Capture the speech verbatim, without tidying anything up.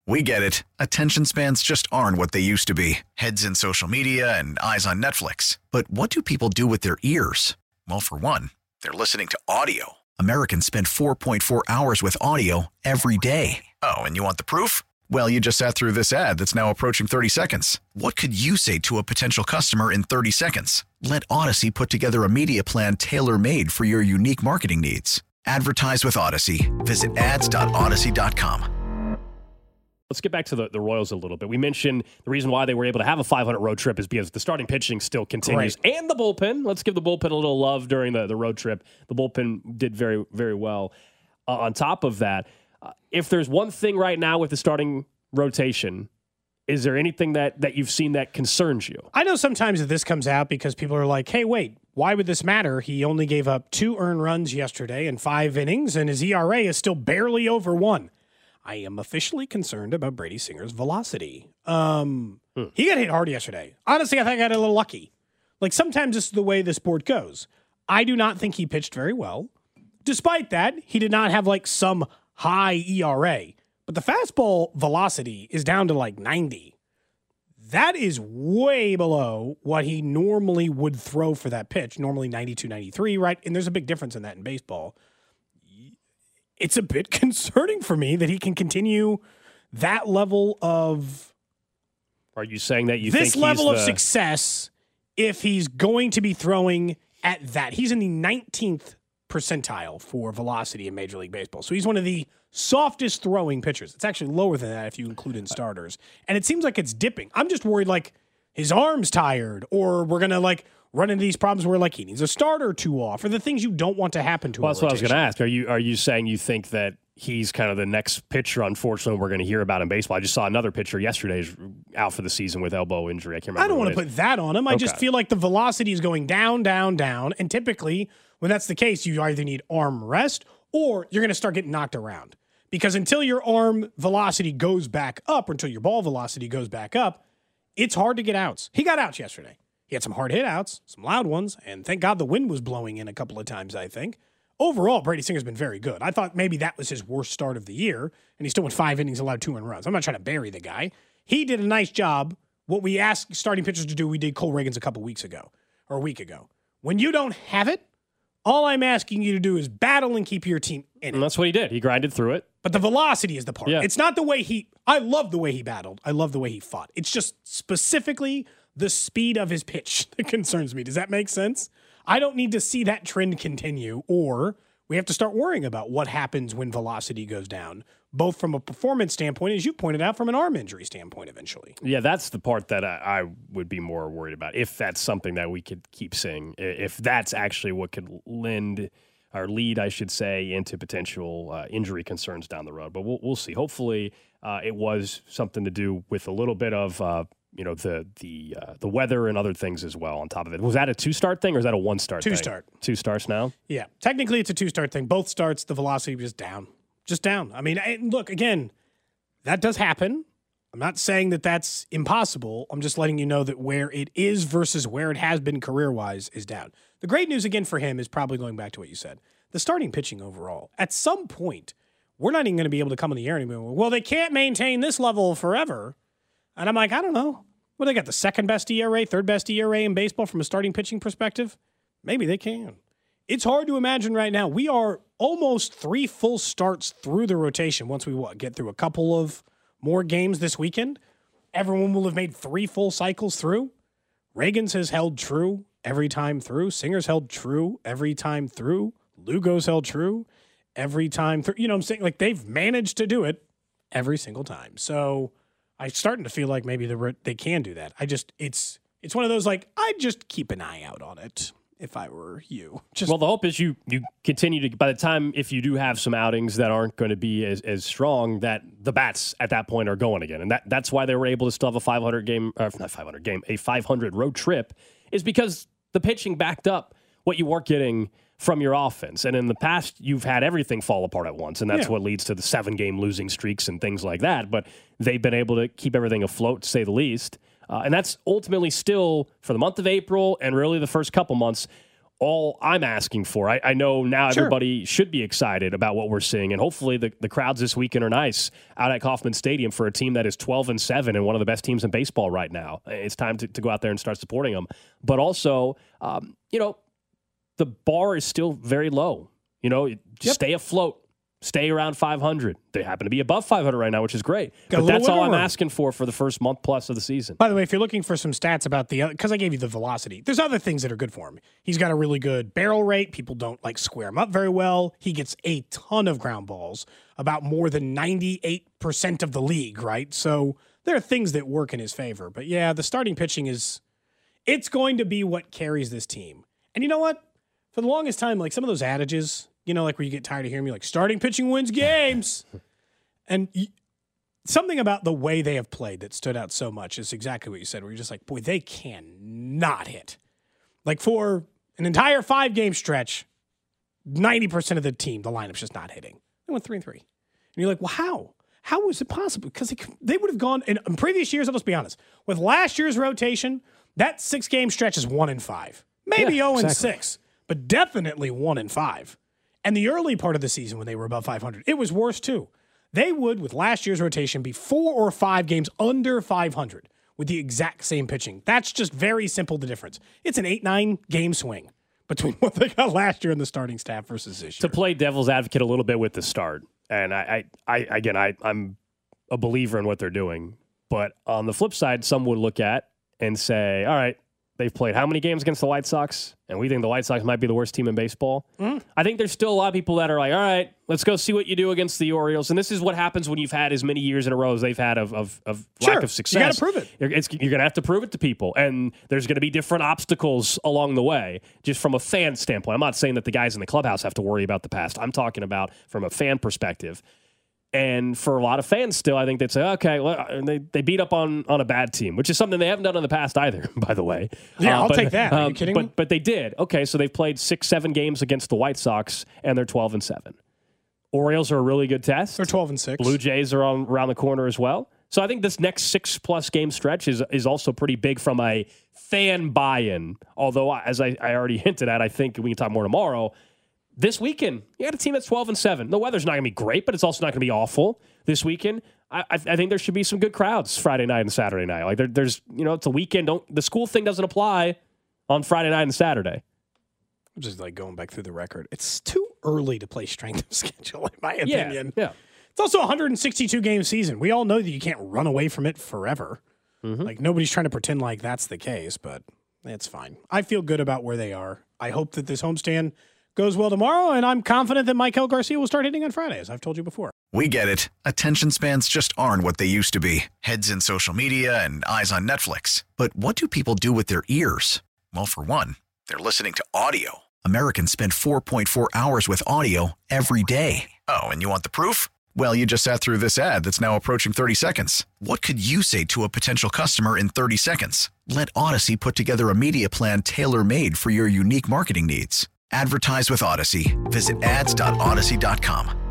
We get it. Attention spans just aren't what they used to be. Heads in social media and eyes on Netflix. But what do people do with their ears? Well, for one, they're listening to audio. Americans spend four point four hours with audio every day. Oh, and you want the proof? Well, you just sat through this ad that's now approaching thirty seconds. What could you say to a potential customer in thirty seconds? Let Odyssey put together a media plan tailor-made for your unique marketing needs. Advertise with Odyssey. Visit ads dot odyssey dot com. Let's get back to the, the Royals a little bit. We mentioned the reason why they were able to have a five hundred road trip is because the starting pitching still continues. Great. And the bullpen. Let's give the bullpen a little love during the, the road trip. The bullpen did very, very well. Uh, on top of that, uh, if there's one thing right now with the starting rotation, is there anything that, that you've seen that concerns you? I know sometimes that this comes out because people are like, hey, wait, why would this matter? He only gave up two earned runs yesterday in five innings, and his E R A is still barely over one. I am officially concerned about Brady Singer's velocity. Um, hmm. He got hit hard yesterday. Honestly, I think I got a little lucky. Like, sometimes this is the way the sport goes. I do not think he pitched very well. Despite that, he did not have, like, some high E R A. But the fastball velocity is down to, like, ninety. That is way below what he normally would throw for that pitch. Normally ninety-two, ninety-three, right? And there's a big difference in that in baseball. It's a bit concerning for me that he can continue that level of. Are you saying that you this think level he's of the... success if he's going to be throwing at that? He's in the nineteenth percentile for velocity in Major League Baseball. So he's one of the softest throwing pitchers. It's actually lower than that if you include in starters. And it seems like it's dipping. I'm just worried like his arm's tired, or we're going to like run into these problems where like he needs a start or two off, or the things you don't want to happen to him. Well, that's what I was going to ask. Are you are you saying you think that he's kind of the next pitcher, unfortunately, we're going to hear about in baseball? I just saw another pitcher yesterday out for the season with elbow injury. I can't remember. I don't want to put that on him. I okay. just feel like the velocity is going down, down, down. And typically, when that's the case, you either need arm rest or you're going to start getting knocked around. Because until your arm velocity goes back up, or until your ball velocity goes back up, it's hard to get outs. He got outs yesterday. He had some hard hit outs, some loud ones, and thank God the wind was blowing in a couple of times, I think. Overall, Brady Singer's been very good. I thought maybe that was his worst start of the year, and he still went five innings, allowed two earned runs. I'm not trying to bury the guy. He did a nice job. What we asked starting pitchers to do, we did Cole Reagans a couple weeks ago, or a week ago. When you don't have it, all I'm asking you to do is battle and keep your team in it. And that's what he did. He grinded through it. But the velocity is the part. Yeah. It's not the way he – I love the way he battled. I love the way he fought. It's just specifically the speed of his pitch that concerns me. Does that make sense? I don't need to see that trend continue, or we have to start worrying about what happens when velocity goes down, both from a performance standpoint, as you pointed out, from an arm injury standpoint eventually. Yeah, that's the part that I, I would be more worried about, if that's something that we could keep seeing, if that's actually what could lend – or lead, I should say, into potential uh, injury concerns down the road. But we'll we'll see. Hopefully, uh, it was something to do with a little bit of uh, you know the the uh, the weather and other things as well. On top of it, was that a two start thing or is that a one start? Two thing? start. Two starts now. Yeah, technically it's a two start thing. Both starts, the velocity was down, just down. I mean, I, look again, that does happen. I'm not saying that that's impossible. I'm just letting you know that where it is versus where it has been career-wise is down. The great news, again, for him is probably going back to what you said. The starting pitching overall, at some point, we're not even going to be able to come in the air anymore. Well, they can't maintain this level forever. And I'm like, I don't know. Well, they got the second best E R A, third best E R A in baseball from a starting pitching perspective. Maybe they can. It's hard to imagine right now. We are almost three full starts through the rotation once we what, get through a couple of more games this weekend. Everyone will have made three full cycles through. Reagans has held true every time through. Singer's held true every time through. Lugo's held true every time through. You know what I'm saying? Like, they've managed to do it every single time. So I'm starting to feel like maybe the, they can do that. I just, it's it's one of those, like, I'd just keep an eye out on it if I were you. Just Well, the hope is you you continue to, by the time, if you do have some outings that aren't going to be as, as strong, that the bats at that point are going again. And that that's why they were able to still have a five hundred game, or not five hundred game, a five hundred road trip, is because the pitching backed up what you weren't getting from your offense. And in the past, you've had everything fall apart at once, and that's yeah. what leads to the seven-game losing streaks and things like that. But they've been able to keep everything afloat, to say the least. Uh, and that's ultimately still, for the month of April and really the first couple months, all I'm asking for. I, I know now Sure. everybody should be excited about what we're seeing, and hopefully the, the crowds this weekend are nice out at Kauffman Stadium for a team that is twelve and seven and one of the best teams in baseball right now. It's time to, to go out there and start supporting them. But also, um, you know, the bar is still very low. You know, just Yep. stay afloat. Stay around five hundred. They happen to be above five hundred right now, which is great. Got a but little that's all wiggle I'm room. asking for for the first month plus of the season. By the way, if you're looking for some stats about the, because I gave you the velocity, there's other things that are good for him. He's got a really good barrel rate. People don't like square him up very well. He gets a ton of ground balls, about more than ninety-eight percent of the league, right? So there are things that work in his favor. But yeah, the starting pitching is, it's going to be what carries this team. And you know what? For the longest time, like some of those adages, you know, like where you get tired of hearing me, like starting pitching wins games. And y- something about the way they have played that stood out so much is exactly what you said, where you're just like, boy, they cannot hit. Like for an entire five-game stretch, ninety percent of the team, the lineup's just not hitting. They went three and three. And you're like, well, how? How was it possible? Because they, they would have gone, in, in previous years, I'll just be honest, with last year's rotation, that six-game stretch is one and five. Maybe Yeah, oh and exactly. six, but definitely one and five. And the early part of the season when they were above five hundred, it was worse too. They would, with last year's rotation, be four or five games under five hundred with the exact same pitching. That's just very simple, the difference. It's an eight nine game swing between what they got last year in the starting staff versus this year. To play devil's advocate a little bit with the start, and I, I, I again, I, I'm a believer in what they're doing. But on the flip side, some would look at and say, all right, they've played how many games against the White Sox? And we think the White Sox might be the worst team in baseball. Mm. I think there's still a lot of people that are like, all right, let's go see what you do against the Orioles. And this is what happens when you've had as many years in a row as they've had of, of, of Sure. lack of success. You got to prove it. You're, it's, you're going to have to prove it to people. And there's going to be different obstacles along the way, just from a fan standpoint. I'm not saying that the guys in the clubhouse have to worry about the past. I'm talking about from a fan perspective. And for a lot of fans still, I think they'd say, okay, well, they, they beat up on, on a bad team, which is something they haven't done in the past either, by the way. Yeah, uh, I'll but, take that. Are you um, kidding but, me? But they did. Okay, so they've played six, seven games against the White Sox, and they're twelve and seven. Orioles are a really good test. They're twelve and six. Blue Jays are on, around the corner as well. So I think this next six-plus game stretch is is also pretty big from a fan buy-in. Although, as I, I already hinted at, I think we can talk more tomorrow. This weekend, you got a team that's twelve and seven. The weather's not going to be great, but it's also not going to be awful. This weekend, I, I, I think there should be some good crowds Friday night and Saturday night. Like there, there's, you know, it's a weekend. Don't the school thing doesn't apply on Friday night and Saturday. I'm just like going back through the record. It's too early to play strength of schedule, in my Yeah, opinion. yeah. It's also a one hundred sixty-two game season. We all know that you can't run away from it forever. Mm-hmm. Like nobody's trying to pretend like that's the case, but it's fine. I feel good about where they are. I hope that this homestand goes well tomorrow, and I'm confident that Maikel Garcia will start hitting on Friday, as I've told you before. We get it. Attention spans just aren't what they used to be. Heads in social media and eyes on Netflix. But what do people do with their ears? Well, for one, they're listening to audio. Americans spend four point four hours with audio every day. Oh, and you want the proof? Well, you just sat through this ad that's now approaching thirty seconds. What could you say to a potential customer in thirty seconds? Let Odyssey put together a media plan tailor-made for your unique marketing needs. Advertise with Odyssey. Visit ads dot odyssey dot com.